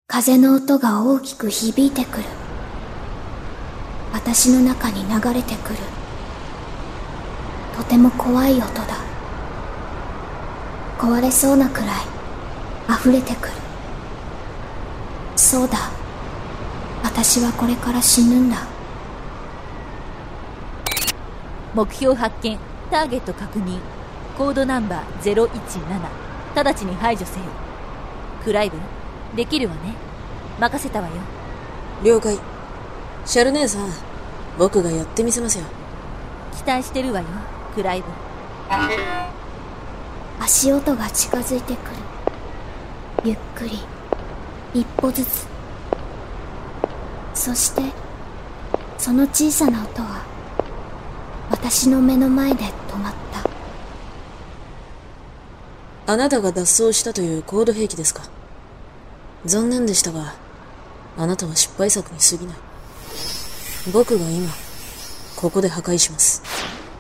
風の音が大きく響いてくる。私の中に流れてくる。とても怖い音だ。壊れそうなくらい溢れてくる。そうだ、私はこれから死ぬんだ。 目標発見、ターゲット確認、コードナンバー017、直ちに排除せよ。クライブ、できるわね。任せたわよ。 了解。シャル姉さん、僕がやってみせますよ。 期待してるわよ、クライブ。 足音が近づいてくる。ゆっくり、一歩ずつ。そしてその小さな音は私の目の前で止まった。 あなたが脱走したというコード兵器ですか。残念でしたが、あなたは失敗作に過ぎない。僕が今ここで破壊します。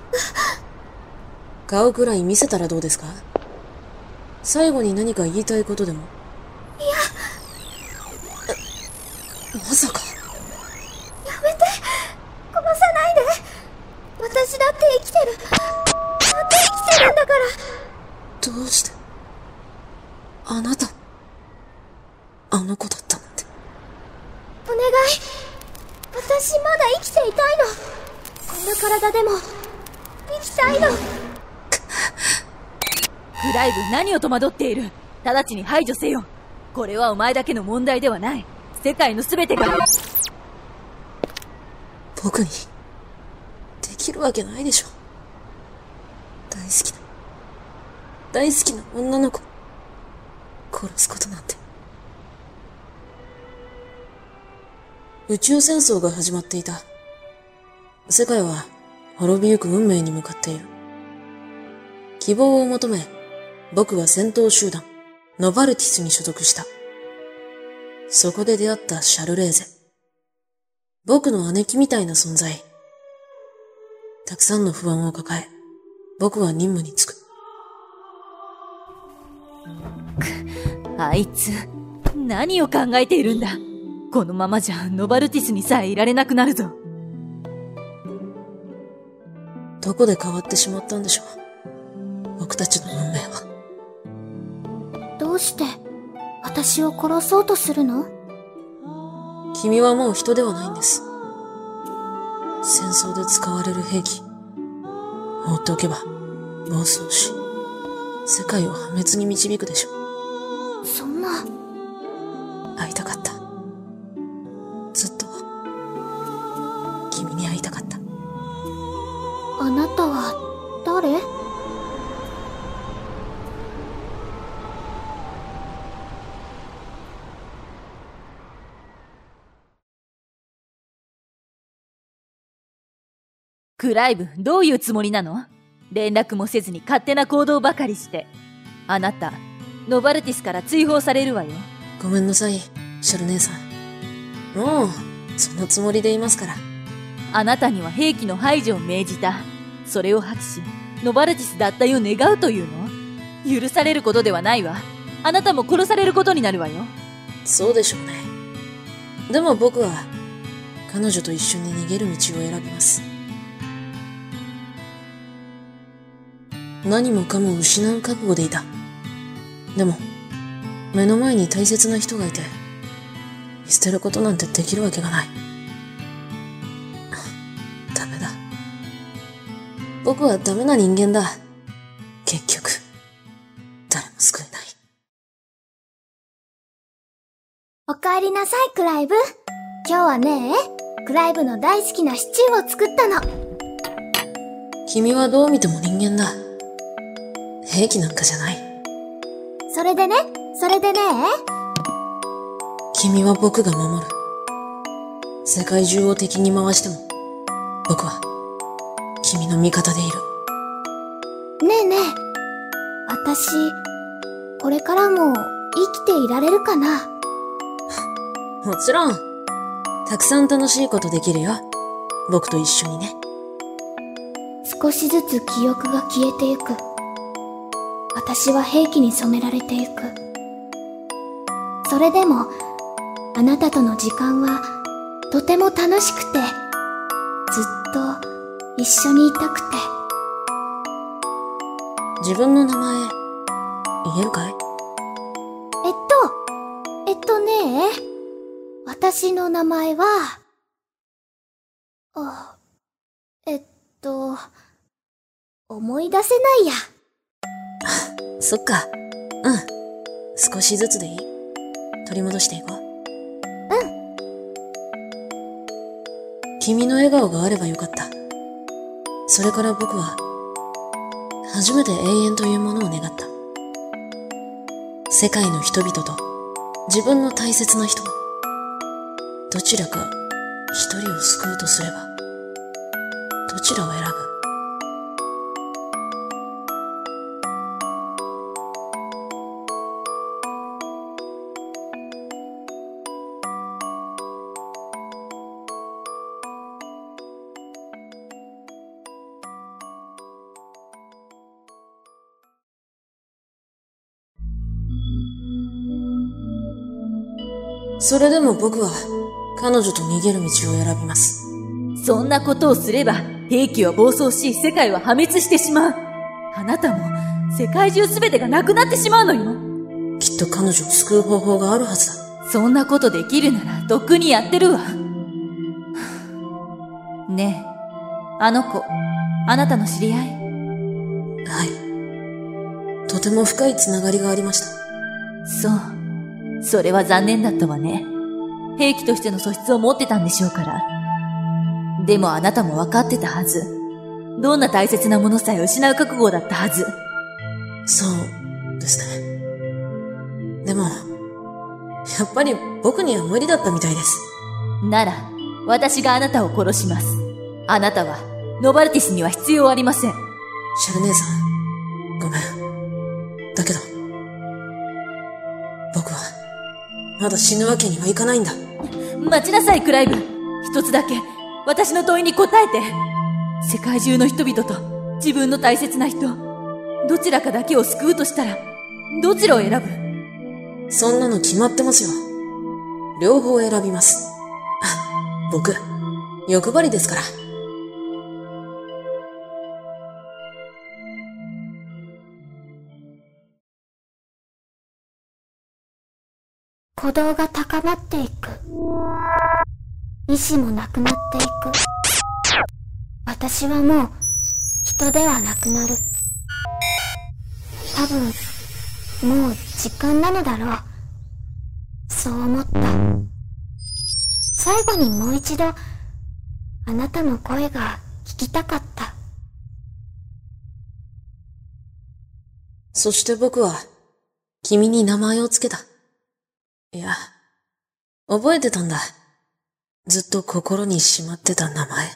顔くらい見せたらどうですか。最後に何か言いたいことでも。 いや、 まさか。 やめて、殺さないで。私だって生きてる。だって生きてるんだから。 どうしてあなたあの子だったなんて。 お願い、私まだ生きていたいの。こんな体でも生きたいの。 クライブ、何を戸惑っている。直ちに排除せよ。これはお前だけの問題ではない。世界の全てが。 僕にできるわけないでしょ。大好きな女の子殺すことなんて。宇宙戦争が始まっていた。世界は滅びゆく運命に向かっている。希望を求め、僕は戦闘集団ノバルティスに所属した。そこで出会ったシャルレーゼ。僕の姉貴みたいな存在。たくさんの不安を抱え、僕は任務に就く。 あいつ、何を考えているんだ。このままじゃノバルティスにさえいられなくなるぞ。 どこで変わってしまったんでしょう。僕たちの運命は。 どうして私を殺そうとするの？ 君はもう人ではないんです。戦争で使われる兵器。放っておけば暴走し、世界を破滅に導くでしょう。 そんな。 会いたかった。ずっと君に会いたかった。 あなたは誰？ クライブ、どういうつもりなの？連絡もせずに勝手な行動ばかりして。あなた、ノバルティスから追放されるわよ。 ごめんなさい、シャル姉さん。もう、そのつもりでいますから。 あなたには兵器の排除を命じた。それを破棄し、ノバルティス脱退を願うというの？許されることではないわ。あなたも殺されることになるわよ。 そうでしょうね。でも僕は、彼女と一緒に逃げる道を選びます。何もかも失う覚悟でいた。でも、目の前に大切な人がいて、見捨てることなんてできるわけがない。ダメだ。僕はダメな人間だ。結局、誰も救えない。 おかえりなさい、クライブ。今日はね、クライブの大好きなシチューを作ったの。 君はどう見ても人間だ。兵器なんかじゃない。 それでね、 君は僕が守る。世界中を敵に回しても、僕は君の味方でいる。 ねえねえ、私、これからも生きていられるかな？ もちろん、たくさん楽しいことできるよ。僕と一緒にね。 少しずつ記憶が消えてゆく。私は兵器に染められてゆく。それでも、 あなたとの時間はとても楽しくて、ずっと一緒にいたくて。 自分の名前、言えるかい？ 私の名前は、思い出せないや。 そっか。うん。少しずつでいい。取り戻していこう。君の笑顔があればよかった。それから僕は、初めて永遠というものを願った。世界の人々と自分の大切な人、どちらか一人を救うとすれば、どちらを選ぶ？それでも僕は彼女と逃げる道を選びます。 そんなことをすれば兵器は暴走し世界は破滅してしまう。あなたも世界中すべてがなくなってしまうのよ。 きっと彼女を救う方法があるはずだ。 そんなことできるならとっくにやってるわ。ねえ、あの子、あなたの知り合い？ はい。とても深いつながりがありました。 そう。それは残念だったわね。兵器としての素質を持ってたんでしょうから。でもあなたも分かってたはず。どんな大切なものさえ失う覚悟だったはず。 そうですね。でも、やっぱり僕には無理だったみたいです。 なら、私があなたを殺します。あなたは、ノバルティスには必要ありません。 シャル姉さん、ごめん。だけど、僕は、まだ死ぬわけにはいかないんだ。 待ちなさい、クライブ。一つだけ、私の問いに答えて。世界中の人々と、自分の大切な人、どちらかだけを救うとしたら、どちらを選ぶ？ そんなの決まってますよ。両方選びます。僕、欲張りですから。 鼓動が高まっていく。意志もなくなっていく。私はもう人ではなくなる。多分もう時間なのだろう。そう思った。最後にもう一度あなたの声が聞きたかった。 そして僕は君に名前をつけた。いや、覚えてたんだ。ずっと心にしまってた名前。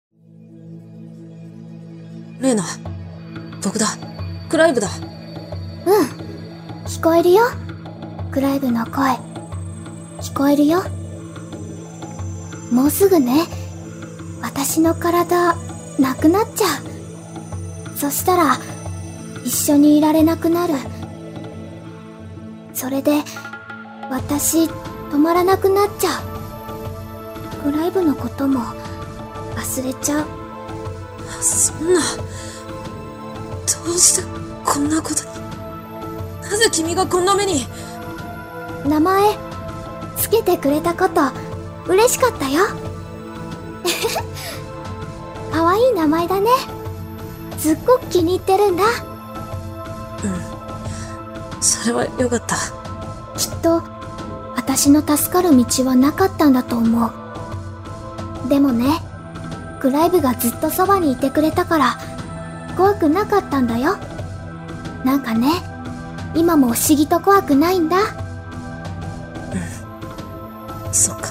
レイナ、僕だ。クライブだ。 聞こえるよ。クライブの声。聞こえるよ。もうすぐね、私の体、なくなっちゃう。そしたら、一緒にいられなくなる。それで、私、止まらなくなっちゃう。クライブのことも、忘れちゃう。 そんな、どうしてこんなことに。なぜ君がこんな目に。 名前、つけてくれたこと、嬉しかったよ。かわいい名前だね。すっごく気に入ってるんだ。 それはよかった。 きっと、私の助かる道はなかったんだと思う。でもね、クライブがずっとそばにいてくれたから、怖くなかったんだよ。なんかね、今も不思議と怖くないんだ。 そっか。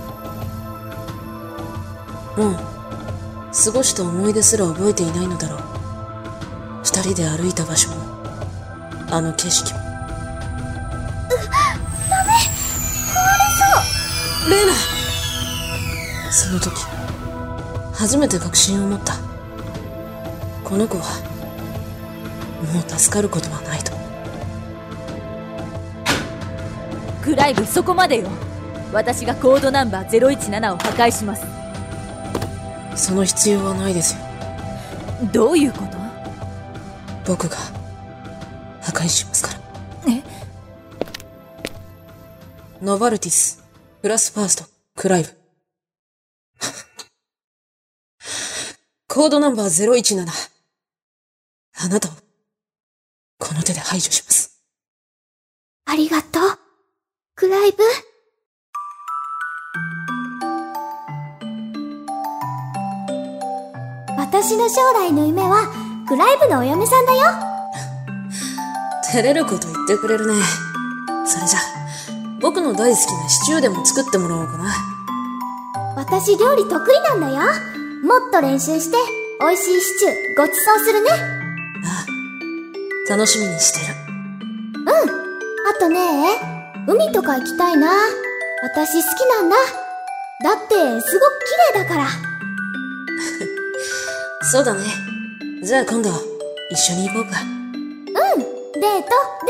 もう、過ごした思い出すら覚えていないのだろう。二人で歩いた場所も、あの景色も。 ダメ！壊れそう！ レイナ！その時、初めて確信を持った。この子は、もう助かることはないと。 クライブ、そこまでよ。 私がコードナンバー017を破壊します。 その必要はないですよ。 どういうこと？ 僕が破壊しますから。 え？ ノバルティス、プラスファースト、クライブ。コードナンバー017。あなたを、この手で排除します。 ありがとう、クライブ。私の将来の夢は、クライブのお嫁さんだよ。 照れること言ってくれるね。それじゃ、僕の大好きなシチューでも作ってもらおうかな。 私料理得意なんだよ。もっと練習して、美味しいシチューごちそうするね。 ああ、楽しみにしてる。 あとね、海とか行きたいな。私好きなんだ。だって、すごく綺麗だから。 そうだね。じゃあ今度、一緒に行こうか。 デート。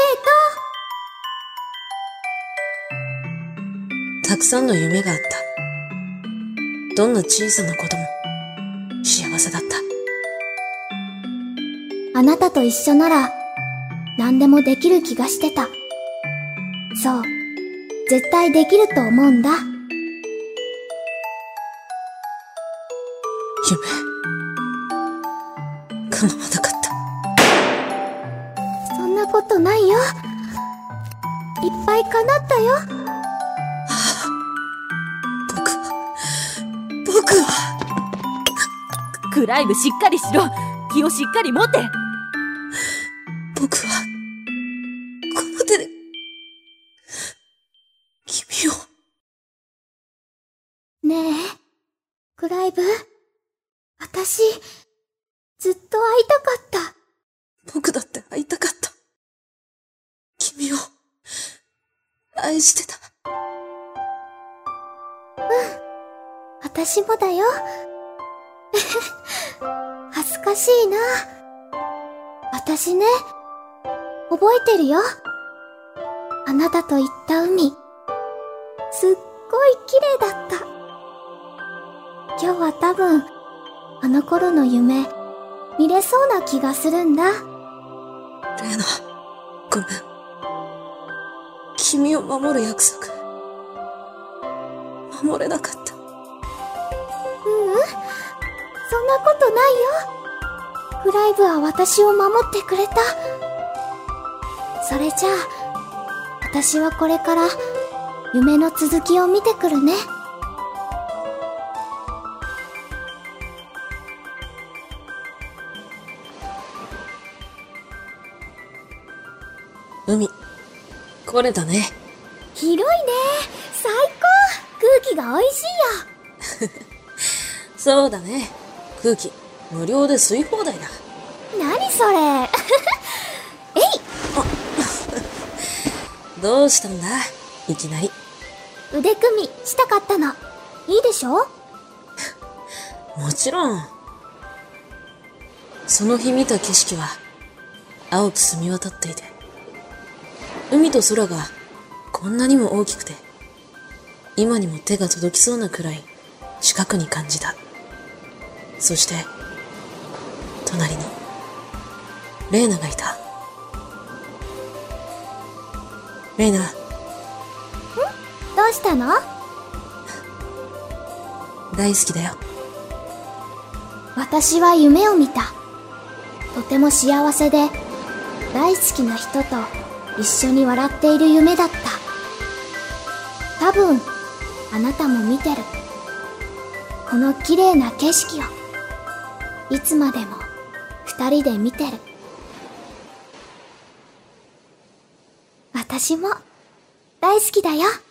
たくさんの夢があった。どんな小さなことも、幸せだった。 あなたと一緒なら、何でもできる気がしてた。そう、絶対できると思うんだ。 夢、叶わなかった。 そんなことないよ。いっぱい叶ったよ。 僕は。 クライブしっかりしろ。気をしっかり持て。 僕は、この手で、君を。 ねえ、クライブ、私、ずっと会いたかった。 僕だって会いたかった。君を、愛してた。 私もだよ。恥ずかしいな。私ね、覚えてるよ。あなたと行った海、すっごい綺麗だった。今日は多分、あの頃の夢、見れそうな気がするんだ。 レイナ、ごめん。君を守る約束、守れなかった。 そんなことないよ。クライブは私を守ってくれた。それじゃあ、私はこれから夢の続きを見てくるね。 海、これだね。 広いね。最高。空気が美味しいよ。 そうだね。空気、無料で吸い放題だ。 何それ。えい。 どうしたんだいきなり。 腕組みしたかったの。いいでしょ？ もちろん。その日見た景色は青く澄み渡っていて、海と空がこんなにも大きくて、今にも手が届きそうなくらい近くに感じた。そして隣にレイナがいた。レイナ。 どうしたの？ 大好きだよ。 私は夢を見た。とても幸せで、大好きな人と一緒に笑っている夢だった。多分、あなたも見てる。この綺麗な景色を、いつまでも二人で見てる。私も大好きだよ。